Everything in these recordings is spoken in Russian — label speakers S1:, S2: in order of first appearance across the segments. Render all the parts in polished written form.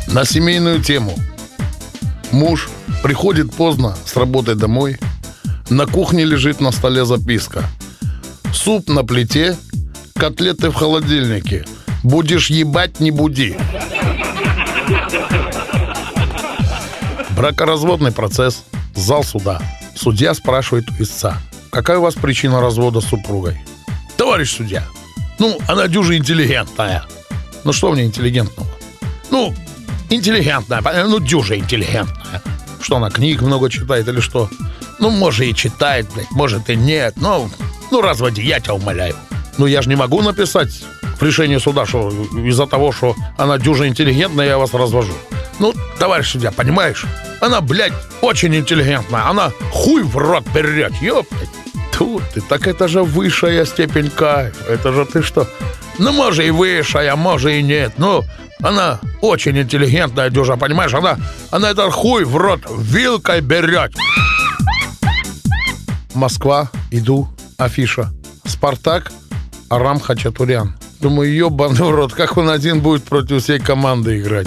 S1: На семейную тему. Муж приходит поздно с работы домой. На кухне лежит на столе записка. Суп на плите, котлеты в холодильнике. Будешь ебать, не буди. Бракоразводный процесс. Зал суда. Судья спрашивает у истца: какая у вас причина развода с супругой? Товарищ судья, она дюжа интеллигентная. Что в ней интеллигентного? Интеллигентная, дюжа интеллигентная. Что, она книг много читает или что? Может и читает, блядь, может и нет. Разводи, я тебя умоляю. Я же не могу написать в решении суда, что из-за того, что она дюжа интеллигентная, я вас развожу. Товарищ судья, понимаешь? Она, блядь, очень интеллигентная. Она хуй в рот берет, ёптать. Тут ты, так это же высшая степень кайфа. Это же ты что? Может и высшая, может и нет. Она очень интеллигентная дюжа, понимаешь? Она этот хуй в рот вилкой берет. Москва, иду, афиша. Спартак, Арам Хачатурян. Думаю, ёбаный в рот, как он один будет против всей команды играть.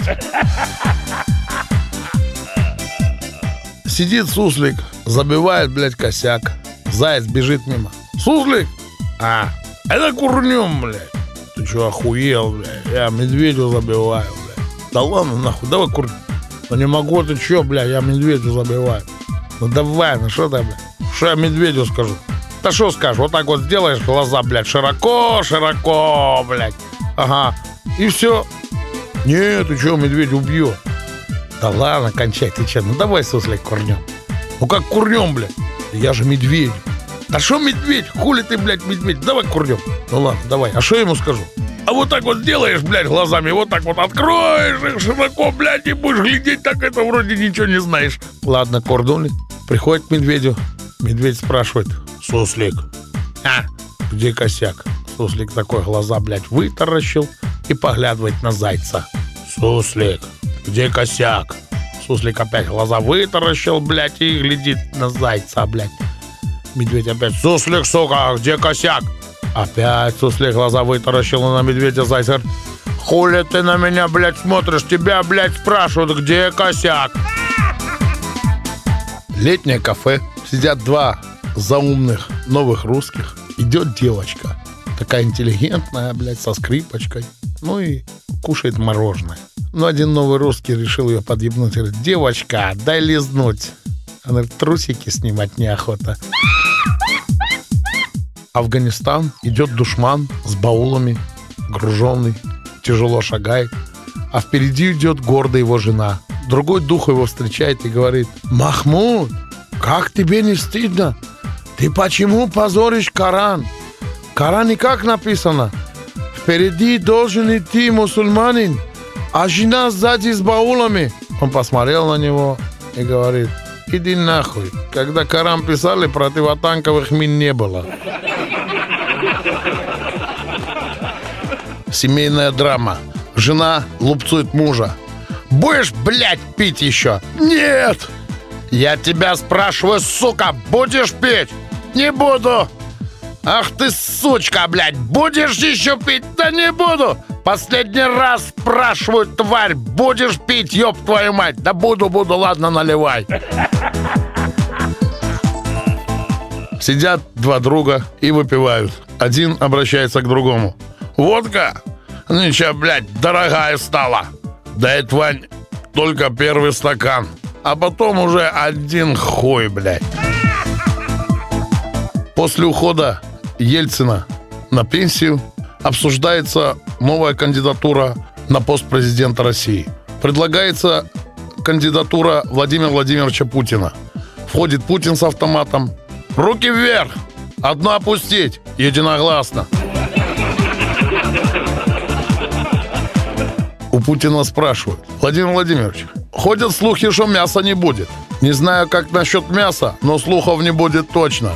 S1: Сидит суслик, забивает, блядь, косяк. Заяц бежит мимо. Суслик? Это курнем, блядь. Ты что, охуел, блядь? Я медведю забиваю, блядь. Да ладно, нахуй, давай курнем. Не могу, ты что, блядь, я медведю забиваю. Давай, что ты, блядь? Что я медведю скажу? Да что скажешь, вот так вот сделаешь глаза, блядь, широко, блядь. Ага, и все. Нет, ты что, медведь убьет. Да ладно, кончай, ты че, давай, суслик, курнем. Как курнем, блядь? Я же медведь. Да что медведь? Хули ты, блядь, медведь? Давай курнем. Ладно, давай. А что ему скажу? А вот так вот сделаешь, блядь, глазами, вот так вот откроешь их широко, блядь, и будешь глядеть, так это вроде ничего не знаешь. Ладно, курнули. Приходит к медведю. Медведь спрашивает: суслик, где косяк? Суслик такой глаза, блядь, вытаращил и поглядывает на зайца. Суслик, где косяк? Суслик опять глаза вытаращил, блядь, и глядит на зайца, блядь. Медведь опять: суслик, сука, где косяк? Опять суслик глаза вытаращил на медведя, зайца говорит: хули ты на меня, блядь, смотришь? Тебя, блядь, спрашивают, где косяк? Летнее кафе. Сидят два заумных новых русских. Идет девочка. Такая интеллигентная, блядь, со скрипочкой. И кушает мороженое. Один новый русский решил ее подъебнуть. Говорит: девочка, дай лизнуть. Она говорит: трусики снимать неохота. Афганистан. Идет душман с баулами, груженный, тяжело шагает. А впереди идет гордо его жена. Другой дух его встречает и говорит: Махмуд, как тебе не стыдно? Ты почему позоришь Коран? В Коране как написано? Впереди должен идти мусульманин, а жена сзади с баулами. Он посмотрел на него и говорит: иди нахуй. Когда Коран писали, противотанковых мин не было. Семейная драма. Жена лупцует мужа: будешь, блядь, пить еще? Нет! Я тебя спрашиваю, сука, будешь пить? Не буду. Ах ты, сучка, блядь, будешь еще пить? Да не буду. Последний раз спрашиваю, тварь, будешь пить, ёб твою мать? Да буду, ладно, наливай. Сидят два друга и выпивают. Один обращается к другому: водка? Ничего, блядь, дорогая стала. Дай, Вань, только первый стакан, а потом уже один хуй, блядь. После ухода Ельцина на пенсию обсуждается новая кандидатура на пост президента России. Предлагается кандидатура Владимира Владимировича Путина. Входит Путин с автоматом. Руки вверх! Одну опустить! Единогласно! У Путина спрашивают: Владимир Владимирович, ходят слухи, что мяса не будет. Не знаю, как насчет мяса, но слухов не будет точно.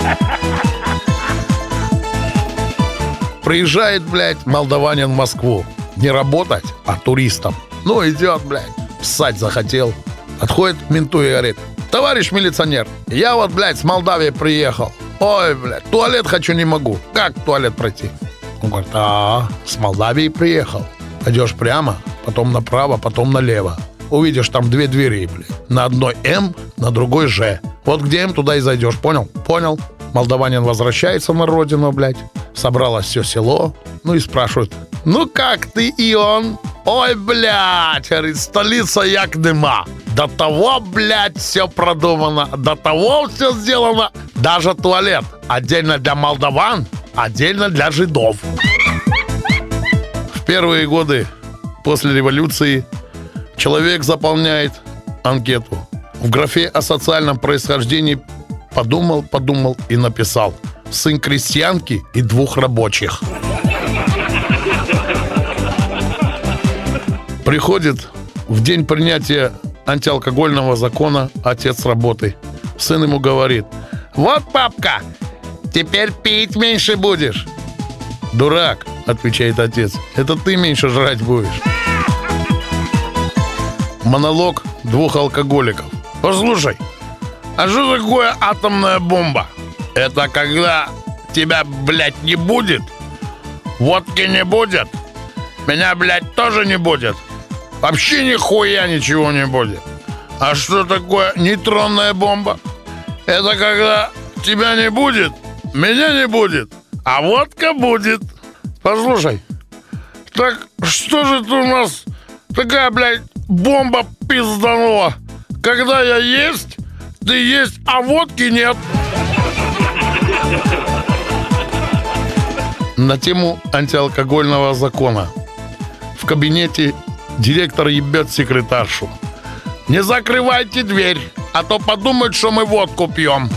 S1: Приезжает, блядь, молдаванин в Москву. Не работать, а туристом. Идет, блядь, ссать захотел. Отходит к менту и говорит: товарищ милиционер, я вот, блядь, с Молдавии приехал. Ой, блядь, туалет хочу, не могу. Как в туалет пройти? Он говорит: с Молдавии приехал. Пойдешь прямо, потом направо, потом налево. Увидишь там 2 двери, блядь. На одной М, на другой Ж. Вот где М, туда и зайдешь, понял? Понял. Молдаванин возвращается на родину, блядь. Собралось все село. Ну и спрашивают: ну как ты, Ион? Ой, блядь, говорит, столица як нема. До того, блядь, все продумано. До того все сделано. Даже туалет. Отдельно для молдаван, отдельно для жидов. В первые годы после революции человек заполняет анкету. В графе о социальном происхождении подумал и написал: сын крестьянки и 2 рабочих. Приходит в день принятия антиалкогольного закона отец с работы. Сын ему говорит: вот, папка, теперь пить меньше будешь. Дурак, отвечает отец, это ты меньше жрать будешь. Монолог 2 алкоголиков. Послушай, а что такое атомная бомба? Это когда тебя, блядь, не будет, водки не будет, меня, блядь, тоже не будет. Вообще нихуя ничего не будет. А что такое нейтронная бомба? Это когда тебя не будет, меня не будет, а водка будет. Послушай, так что же это у нас такая, блядь, бомба пизданула? Когда я есть, ты есть, а водки нет. На тему антиалкогольного закона. В кабинете директор ебет секретаршу: не закрывайте дверь, а то подумают, что мы водку пьем.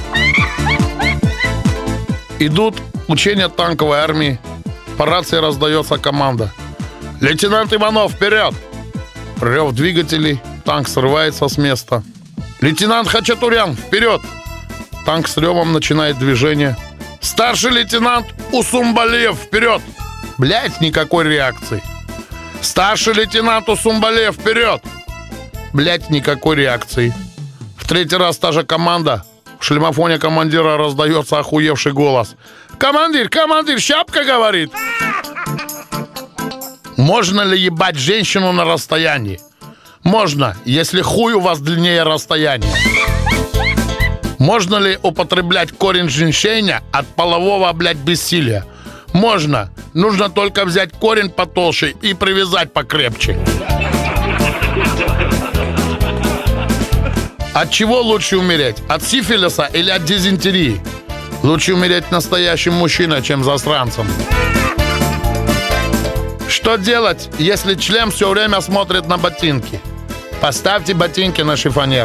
S1: Идут учения танковой армии. По рации раздается команда: лейтенант Иванов, вперед! Рев двигателей, танк срывается с места. Лейтенант Хачатурян, вперед! Танк с ревом начинает движение. Старший лейтенант Усумбалиев, вперед! Блять, никакой реакции. Старший лейтенант Усумбалиев, вперед! Блять, никакой реакции. В 3-й раз та же команда. В шлемофоне командира раздается охуевший голос: командир, шапка говорит. Можно ли ебать женщину на расстоянии? Можно, если хуй у вас длиннее расстояния. Можно ли употреблять корень женьшеня от полового, блядь, бессилия? Можно. Нужно только взять корень потолще и привязать покрепче. От чего лучше умереть? От сифилиса или от дизентерии? Лучше умереть настоящим мужчиной, чем засранцем. Что делать, если член все время смотрит на ботинки? Поставьте ботинки на шифонер.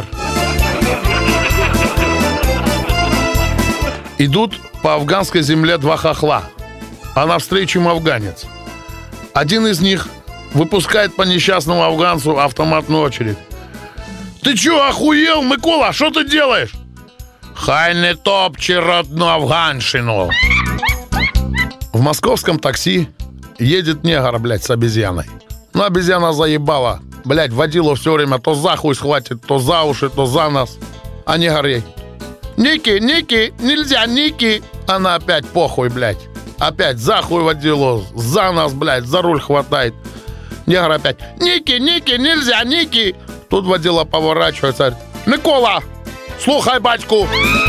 S1: Идут по афганской земле 2 хохла, а навстречу им афганец. Один из них выпускает по несчастному афганцу автоматную очередь. Ты чё, охуел, Микола? Что ты делаешь? Хай не топчи родну афганщину. В московском такси едет негр, блядь, с обезьяной. Ну, обезьяна заебала. Блядь, водила все время то за хуй схватит, то за уши, то за нос. А негр ей: Ники, нельзя, Ники. Она опять похуй, блядь. Опять за хуй водилу, за нос, блядь, за руль хватает. Негр опять: Ники, нельзя, Ники. Тут водила поворачивается: Микола, слухай батьку.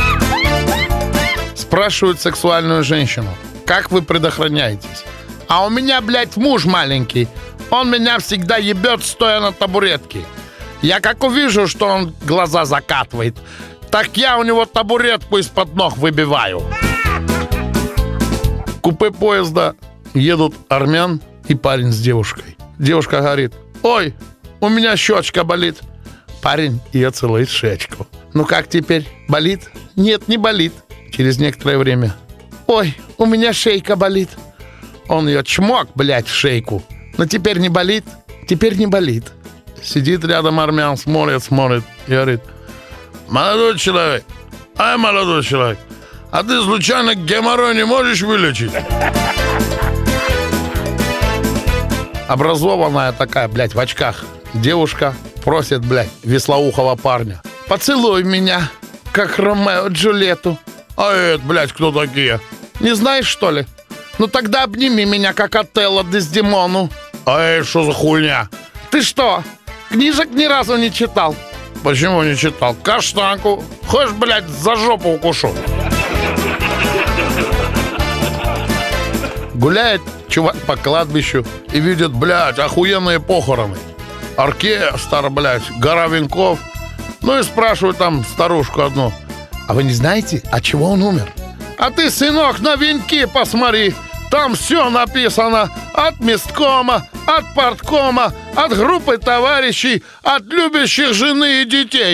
S1: Спрашивают сексуальную женщину: как вы предохраняетесь? А у меня, блядь, муж маленький. Он меня всегда ебет, стоя на табуретке. Я как увижу, что он глаза закатывает, так я у него табуретку из-под ног выбиваю. В купе поезда едут армян и парень с девушкой. Девушка говорит: ой, у меня щечка болит. Парень ее целует в шеечку. Ну как теперь? Болит? Нет, не болит. Через некоторое время: ой, у меня шейка болит. Он ее чмок, блядь, в шейку. Но теперь не болит? Теперь не болит. Сидит рядом армян, смотрит и говорит: молодой человек, молодой человек, а ты случайно геморрой не можешь вылечить? Образованная такая, блядь, в очках девушка просит, блядь, веслоухого парня: поцелуй меня, как Ромео Джульетту. А это, блядь, кто такие? Не знаешь, что ли? Ну тогда обними меня, как Отелло Дездемону. А это что за хуйня?
S2: Ты что, книжек ни разу не читал?
S1: Почему не читал? Каштанку. Хочешь, блядь, за жопу укушу? Гуляет чувак по кладбищу и видит, блядь, охуенные похороны. Оркестр, блядь, гора венков. Ну и спрашивают там старушку одну: а вы не знаете, от чего он умер? А ты, сынок, на венки посмотри. Там все написано: от месткома, от парткома, от группы товарищей, от любящих жены и детей.